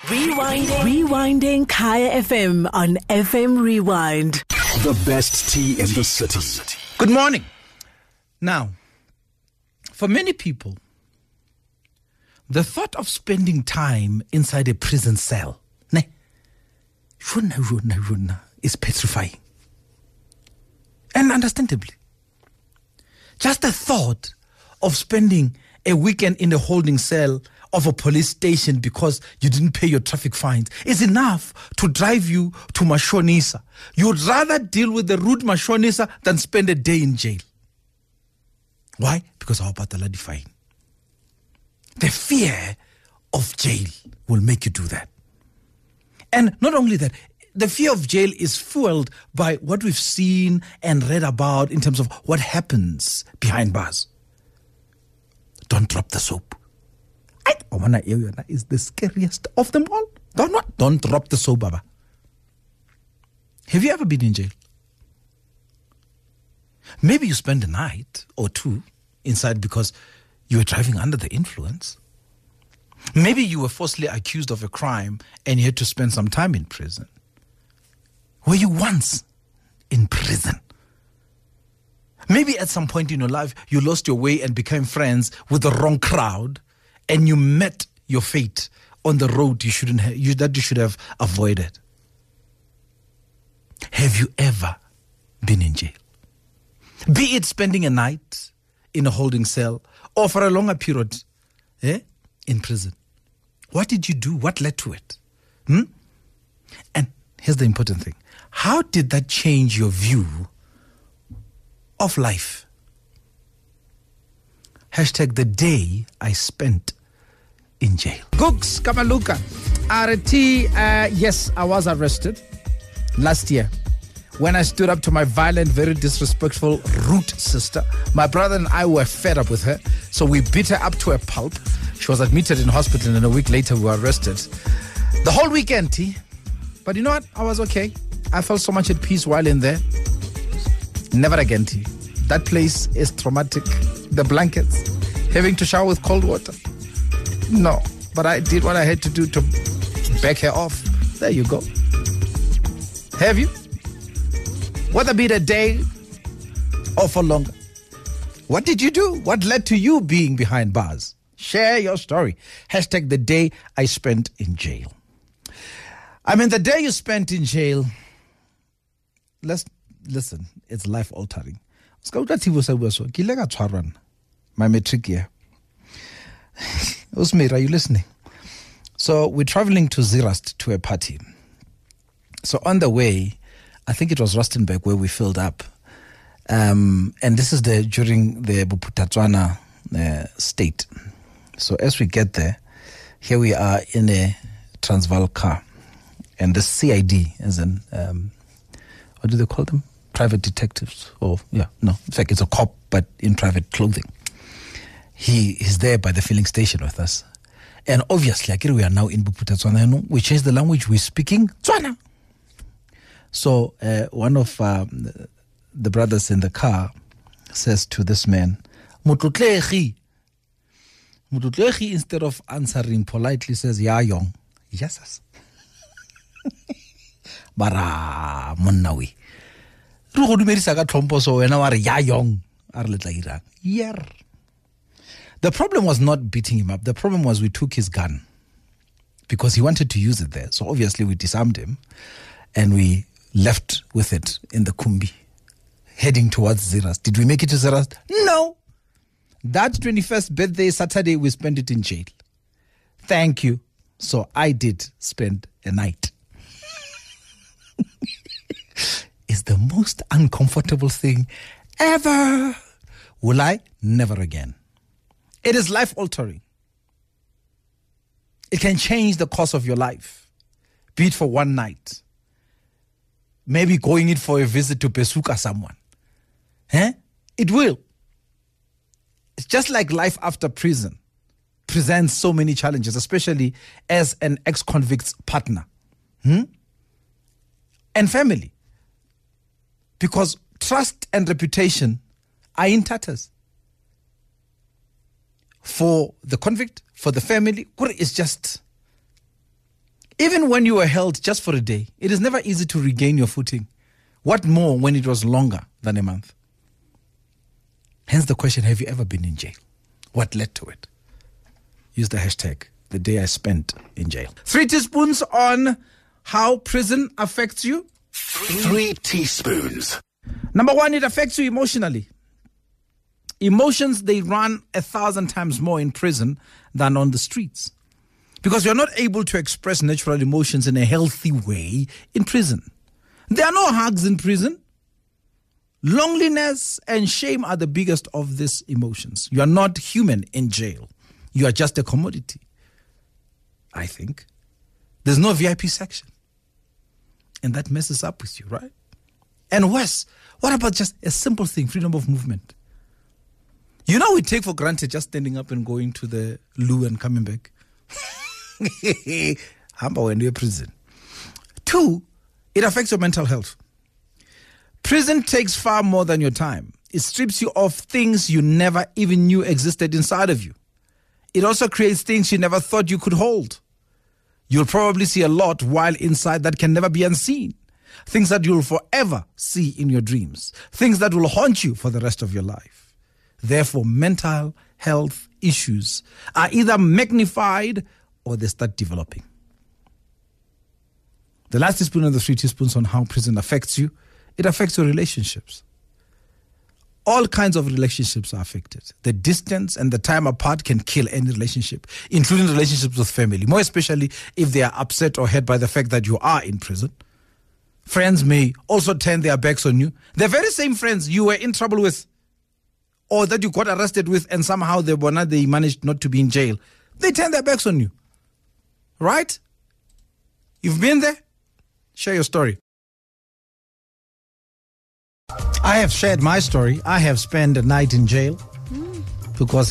Rewinding Kaya FM on FM Rewind. The best tea in the city. Good morning. Now, for many people, the thought of spending time inside a prison cell is petrifying. And understandably. Just the thought of spending a weekend in a holding cell of a police station because you didn't pay your traffic fines is enough to drive you to Mashonisa. You'd rather deal with the rude Mashonisa than spend a day in jail. Why? Because our patala fine. The fear of jail will make you do that. And not only that, the fear of jail is fueled by what we've seen and read about in terms of what happens behind bars. Don't drop the soap. Is the scariest of them all. Don't drop the soap, Baba. Have you ever been in jail? Maybe you spent a night or two inside because you were driving under the influence. Maybe you were falsely accused of a crime and you had to spend some time in prison. Were you once in prison? Maybe at some point in your life, you lost your way and became friends with the wrong crowd, and you met your fate on the road you should have avoided. Have you ever been in jail? Be it spending a night in a holding cell or for a longer period in prison. What did you do? What led to it? And here's the important thing. How did that change your view of life? Hashtag the day I spent in jail. Gooks Kamaluka, RT, yes, I was arrested last year when I stood up to my violent, very disrespectful, rude sister. My brother and I were fed up with her, so we beat her up to a pulp. She was admitted in hospital, and a week later we were arrested. The whole weekend, T. But you know what? I was okay. I felt so much at peace while in there. Never again, T. That place is traumatic. The blankets, having to shower with cold water. No, but I did what I had to do to back her off. There you go. Have you? Whether be it a day or for longer. What did you do? What led to you being behind bars? Share your story. Hashtag the day I spent in jail. I mean, the day you spent in jail, listen, it's life altering. My matric year. Usmir, are you listening? So we're traveling to Zeerust to a party. So on the way, I think it was Rustenburg where we filled up. And this is during the Bophuthatswana state. So as we get there, here we are in a Transvaal car. And the CID, as in, what do they call them? Private detectives. In fact, it's a cop, but in private clothing. He is there by the filling station with us. And obviously, we are now in Bophuthatswana. We changed the language. We're speaking Tswana. So one of the brothers in the car says to this man, Mutlutlegi. Mutlutlegi, instead of answering politely, says, Ya yong. Yes. Bara munnawi. Rugo dumerisa ka tlhompho so wena wa re ya yong a re letla irang. Yer. The problem was not beating him up. The problem was we took his gun because he wanted to use it there. So obviously we disarmed him and we left with it in the Kumbi, heading towards Zeerust. Did we make it to Zeerust? No. That 21st birthday Saturday, we spent it in jail. Thank you. So I did spend a night. It's the most uncomfortable thing ever. Will I? Never again. It is life-altering. It can change the course of your life, be it for one night. Maybe going in for a visit to Besuka someone. It will. It's just like life after prison presents so many challenges, especially as an ex-convict's partner. And family. Because trust and reputation are in tatters. For the convict, for the family, it's just Even when you were held just for a day, it is never easy to regain your footing. What more when it was longer than a month? Hence the question, have you ever been in jail? What led to it? Use the hashtag, the day I spent in jail. 3 teaspoons on how prison affects you. 3 teaspoons. Number 1, it affects you emotionally. Emotions, they run 1,000 times more in prison than on the streets. Because you're not able to express natural emotions in a healthy way in prison. There are no hugs in prison. Loneliness and shame are the biggest of these emotions. You are not human in jail. You are just a commodity, I think. There's no VIP section. And that messes up with you, right? And worse, what about just a simple thing, freedom of movement? You know, we take for granted just standing up and going to the loo and coming back. When you're in prison. 2, it affects your mental health. Prison takes far more than your time. It strips you of things you never even knew existed inside of you. It also creates things you never thought you could hold. You'll probably see a lot while inside that can never be unseen. Things that you'll forever see in your dreams. Things that will haunt you for the rest of your life. Therefore, mental health issues are either magnified or they start developing. The last teaspoon and the 3 teaspoons on how prison affects you, it affects your relationships. All kinds of relationships are affected. The distance and the time apart can kill any relationship, including relationships with family, more especially if they are upset or hurt by the fact that you are in prison. Friends may also turn their backs on you. The very same friends you were in trouble with or that you got arrested with and somehow they managed not to be in jail, they turn their backs on you. Right? You've been there? Share your story. I have shared my story. I have spent a night in jail because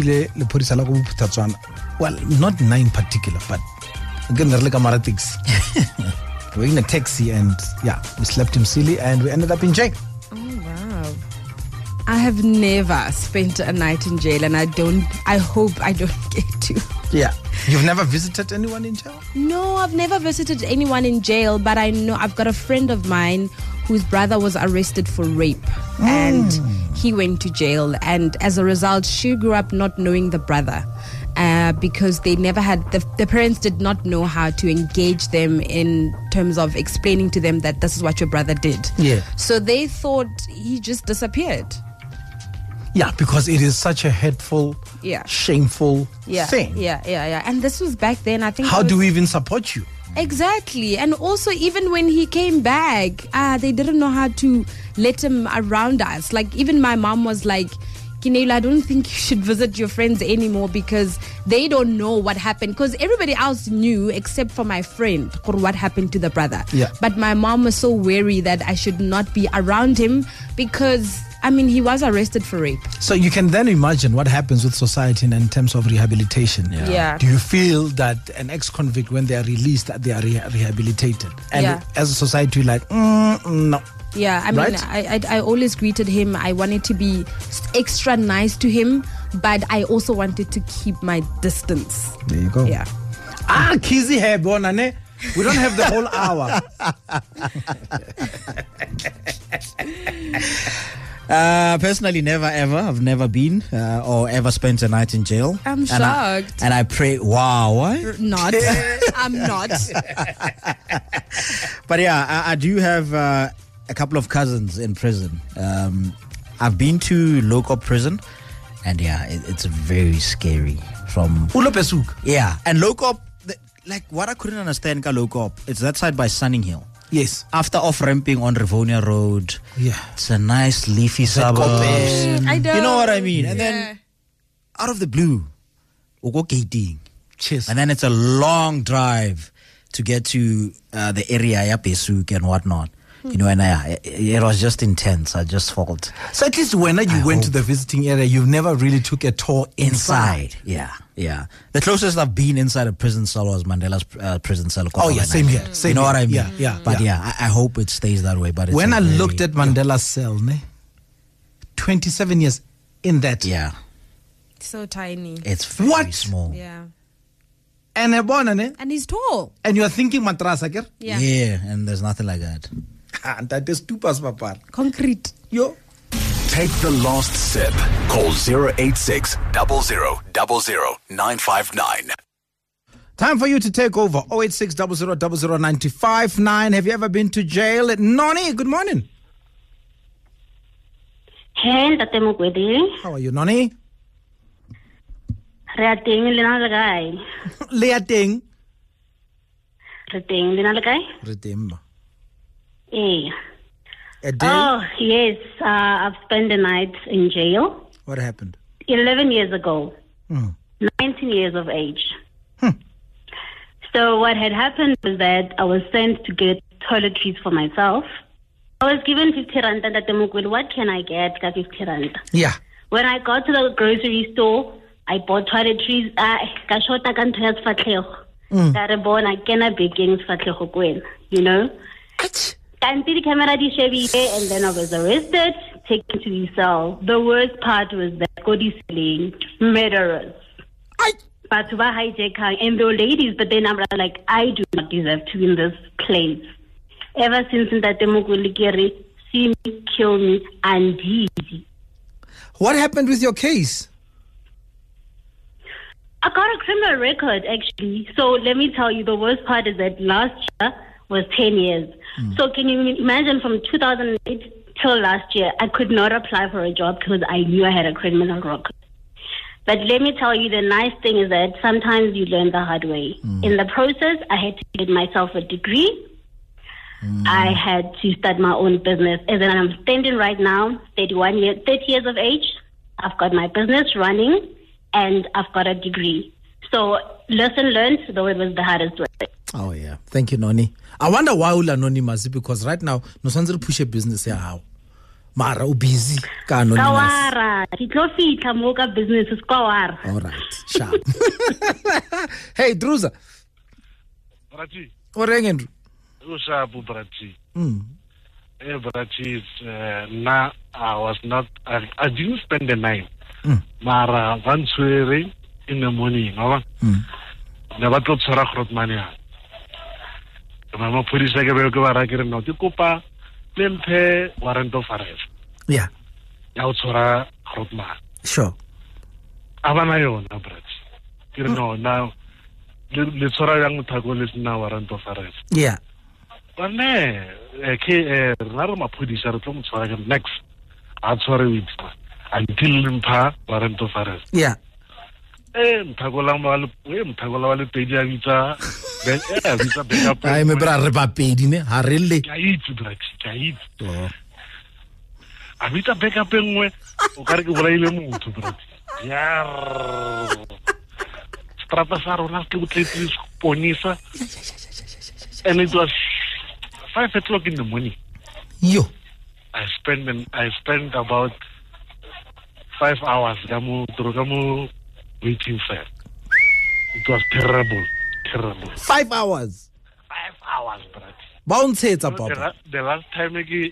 well, not 9 particular, but again, they're like Amaratics. We were in a taxi and we slept him silly and we ended up in jail. Oh, wow. I have never spent a night in jail and I hope I don't get to. Yeah. You've never visited anyone in jail? No, I've never visited anyone in jail, but I know I've got a friend of mine whose brother was arrested for rape and he went to jail, and as a result she grew up not knowing the brother because they never had the parents did not know how to engage them in terms of explaining to them that this is what your brother did. Yeah. So they thought he just disappeared. Yeah, because it is such a hateful, shameful thing. Yeah. And this was back then, I think. How do we even support you? Exactly. And also, even when he came back, they didn't know how to let him around us. Like, even my mom was like, Kinela, I don't think you should visit your friends anymore because they don't know what happened. Because everybody else knew except for my friend what happened to the brother. Yeah. But my mom was so wary that I should not be around him because, I mean, he was arrested for rape. So you can then imagine what happens with society in terms of rehabilitation. Yeah. Do you feel that an ex-convict, when they are released, that they are rehabilitated? And as a society, you're like, no. Yeah, I mean, right? I always greeted him. I wanted to be extra nice to him, but I also wanted to keep my distance. There you go. Yeah. Kizzy hair, bonane. We don't have the whole hour. Personally, never ever. I've never been or ever spent a night in jail. I'm shocked. And I pray, wow, what? Not. I'm not. But yeah, I do have a couple of cousins in prison. I've been to local prison, and it's very scary. From Ulopesuk. Yeah, and local, like what I couldn't understand, local, it's that side by Sunning Hill. Yes. After off-ramping on Rivonia Road, it's a nice leafy suburb. I know. You know what I mean? And then, out of the blue, we'll go gating. Cheers. And then it's a long drive to get to the area, Pesuk and whatnot. You know, and it was just intense. I just felt. So at least when you went to the visiting area, you never really took a tour inside. Yeah. The closest I've been inside a prison cell was Mandela's prison cell. Oh yeah, same here. You know what I mean? Yeah. But I hope it stays that way. But when I looked at Mandela's cell, 27 years in that. Yeah. So tiny. It's very small. Yeah. And And he's tall. and you're thinking matrasa, ker? Yeah. And there's nothing like that. And that is stupas, papa. Concrete. Yo. Take the last sip. Call 086 0000 959. Time for you to take over. 086 0000 959. Have you ever been to jail? Noni, good morning. Hey, Tate Mokwedi. How are you, Noni? Re a teng le na le kae? Leateng. Re teng le na le kae? Retemba. Eh. A day? Oh, yes. I've spent the night in jail What happened? 11 years ago. Hmm. 19 years of age. So what had happened was that I was sent to get toiletries for myself. I was given 50 rand and Tate Mokwedi, what can I get? 50 rand. Yeah. When I got to the grocery store, I bought toiletries. Ka shota ka ntho ya sefatlhego. Ka re bona kena bekeng sefatlhego kwena, you know? Kanti di camera di shebile, and then I was arrested, taken to the cell. The worst part was that Kodi selling murderers. But to hijack and the ladies, but then I'm like, I do not deserve to be in this place. Ever since that Mokwedi see me, kill me, and easy. What happened with your case? I got a criminal record, actually. So let me tell you, the worst part is that last year was 10 years. So can you imagine from 2008 till last year, I could not apply for a job because I knew I had a criminal record. But let me tell you, the nice thing is that sometimes you learn the hard way. In the process, I had to get myself a degree. I had to start my own business. As in, I'm standing right now, 30 years of age. I've got my business running, and I've got a degree. So lesson learned, though it was the hardest way. Oh, yeah. Thank you, Noni. I wonder why you're anonymous, because right now, no one's push a business here. How? Mara, busy. Ka anonymous. Kawara. Kitlo moka business is kawara. All right. Sharp. Hey, Druza. Brati. What are you? Ushabu Brati. Brati, na I was not. I didn't spend the night. Mara once in the morning. Never told Sarah Krotmania. Mama police like a very good argument. No, you copa. Pay warrant of arrest. Yeah. Outsora Krotman. Sure. Avanayo, no, Brati. You know, now, the Sora young Tagol is now warrant of arrest. Yeah. But Narama producer from Sora next. Outsora with until Limpa warrant of arrest. Yeah. Mtagola wale peja vita vita backup. I remember reba pedi ne ha relle. Kaiti. Oh. Avita backup engwe o kare ke bolaile motho brati. Yar. Strata sa rona ke botletsi ponisa. And it was 5 o'clock in the morning. Yo. I spent about 5 hours gamu waiting for it. It was terrible. 5 hours. 5 hours, brother. Bounce papa. The last time it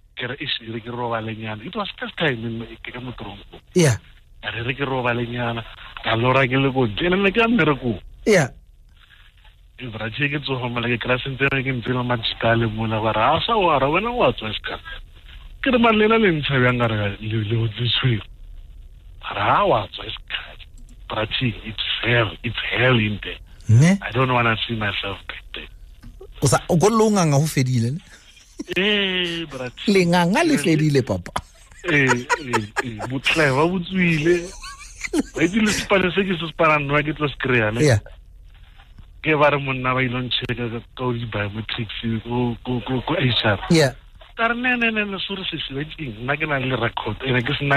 was first time in Kikamutrumbo. Yeah. And Ricky Rovaliana, Alora Gilgo, General Gameraku. Yeah. If I take it to home like a class in film magical Munavara, or when I was Western. Kiramalina in Savanga, you this week. Parawa, Prati, it's hell in there. I don't want to see myself back there. Osa okolonga nga ho fedile. Brati. Lenganga le fedile papa. Butle wa butswile. Ba dile spana se ke se spana no ke tlo skrea ne. Yeah. Ke ba re monna ba ilong cheka ka di biometrics go HR. Yeah. No, sure se se wetting. Na ke na le record. Ene ke se na.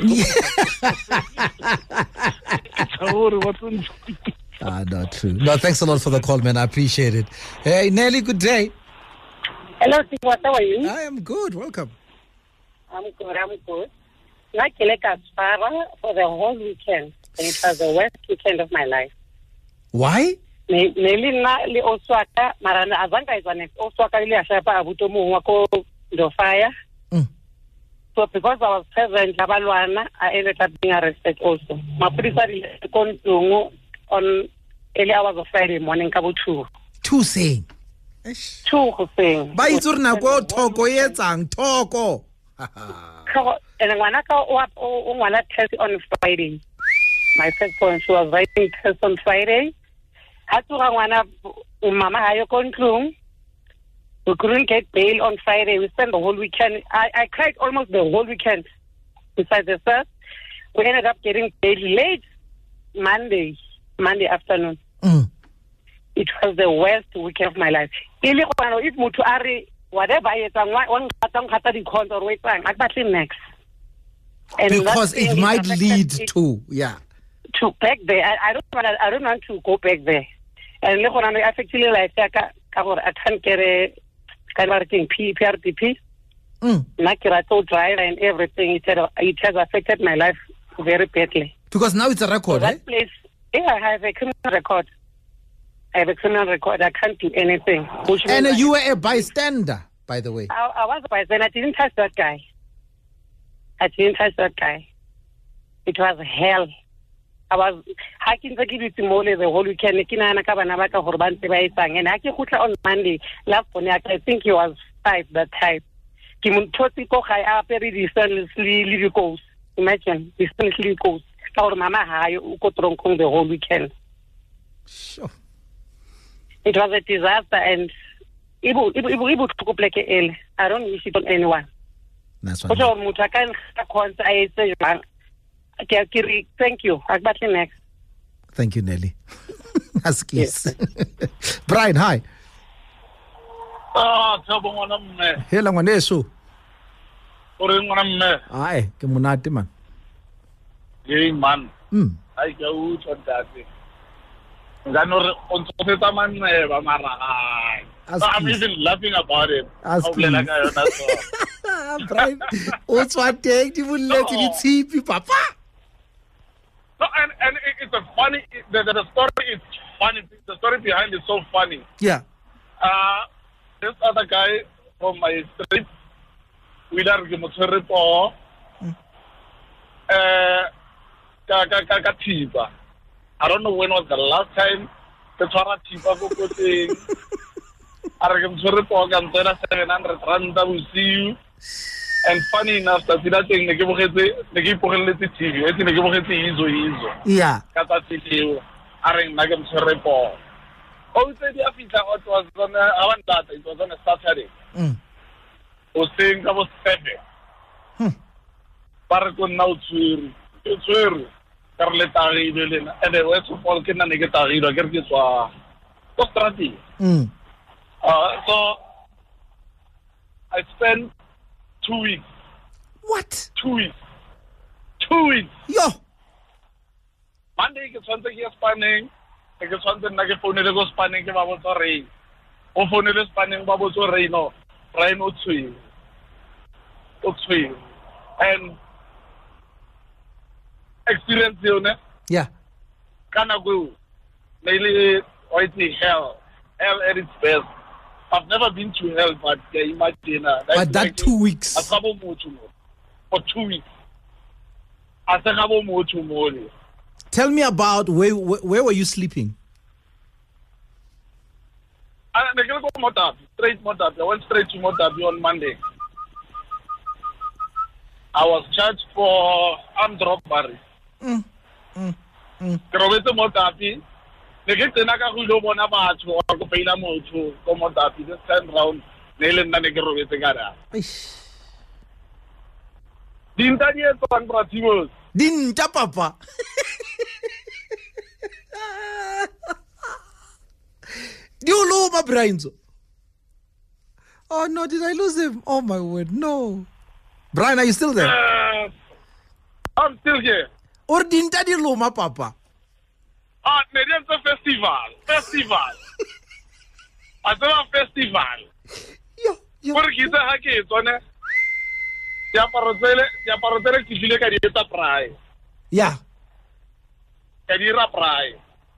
Not true. No, thanks a lot for the call, man. I appreciate it. Hey, Nelly, good day. Hello, what are you? I am good. Welcome. I'm good. Like Spara for the whole weekend. And it was the worst weekend of my life. Why? Nelly na li Oswaka, marana azanga izwane Oswaka ili ashapa abuto muwa ko do fire. So because I was present, I ended up being arrested also. My police on early hours of Friday morning ka bo 2. 2 saying. 2 hoseng. Ba itse re nako thoko e etsang thoko. And ngwana ka o ngwana test on Friday. My first born, she was writing test on Friday. Hatuga ngwana mama hayo kontlung. We couldn't get bail on Friday. We spent the whole weekend. I cried almost the whole weekend. Besides the first, we ended up getting bail late Monday afternoon. It was the worst weekend of my life. If mutu ari whatever next. Because it might lead to back there. I don't want to go back there. And I effectively like I can't get a kind of thing PRDP. Nakirato drive and everything. It has affected my life very badly. Because now it's a record, so that place, I have a criminal record. I can't do anything. And you were a bystander, by the way. I was a bystander. I didn't touch that guy. It was hell. I was hacking the whole weekend. And on Monday, I think he was 5 that time. Imagine, he still goes. Our mama the whole weekend. Sure. It was a disaster, and I don't wish it on anyone. That's what thank you. I'll back you next. Thank you, Nelly. Yes. Brian, hi. Hela ngwaneso. Ai, ke monate man. Hey man. I go to that. I'm even laughing about it. Brian, what's what take you will let it see papa? No, and it's a funny. The story is funny. The story behind it is so funny. Yeah. This other guy from my street, Willard Gimotrepo, Katiba. I don't know when was the last time the Tiba go putting. Aragimotrepo and 700 rand will see you. And funny enough, that thing they give TV. I think they give yeah. Aring Nagam Repo. Oh, the officer was on it was on a Saturday. Was saying I was 7. Paracon now to Carletari and the West of Falcon and Negatari, I get this was Strati. So I spent 2 weeks. What? 2 weeks. 2 weeks. Yo. Monday ke tshwantse ke spanning. Ke tshwantse nna ke phone le go spanning ke ba botsa rain. O phone le spanning ba botsa rain no. Rain o tswile. And experience yone. Yeah. Kana go. Mainly white hell. Hell at its best. I've never been to hell, but imagine but that 2 weeks. For 2 weeks. Tell me about where were you sleeping? I went straight to Motabi on Monday. I was charged for armed robbery. Motabi. The get the Naka who don't want to pay them to come on that, just turn round, nail and Nanagaro with the Gada. Didn't I hear one Brativos? Didn't Papa? Do you lose my brains? Oh no, did I lose him? Oh my word, no. Brian, are you still there? I'm still here. Or didn't I lose my papa? Maybe it's a festival. I don't have festival. Por kita hake tone. Ya parotele kifile ka dieta prai. Yeah. Ka dira prai.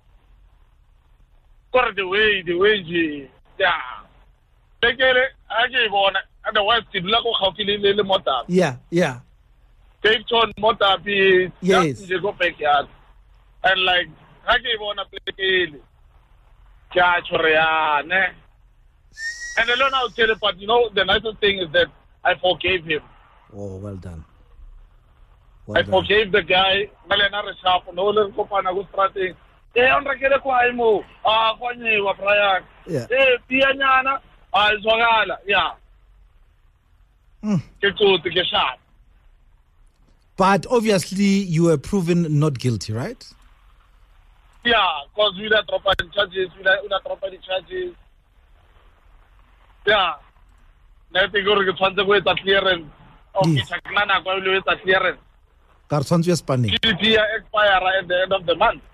For the way yeah. Tekele hake bona otherwise tibla go khafile le mota. Yeah. Cape Town mota bi yes. Je go backyard. And like ha ke bona plekele kya choriane. And alone I'll tell you, but you know, the nicest thing is that I forgave him. Oh, well done. I forgave the guy. Malena re sharp no le kopana go strating. On rekele kwa imo. Kwa nyewa praya. Pia nyana. Zwagala. Yeah. Ke tsote ke sharp. But obviously you were proven not guilty, right? Yeah, because we don't drop any charges. Yeah. Nothing gore ke tshwantse go etsa clearance. Okay, tsakana kwa le etsa clearance. Ka re tshwantse spanning. GDP expire at the end of the month.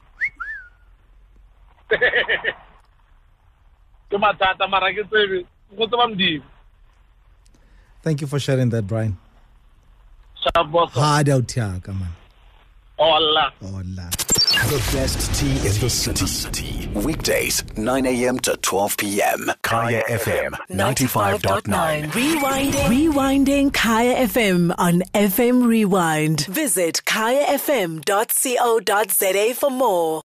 Thank you for sharing that, Brian. Hard out here, come on. Oh Allah. The best tea in the city. Weekdays, 9 a.m. to 12 p.m. Kaya FM 95.9. Rewinding Kaya FM on FM Rewind. Visit kayafm.co.za for more.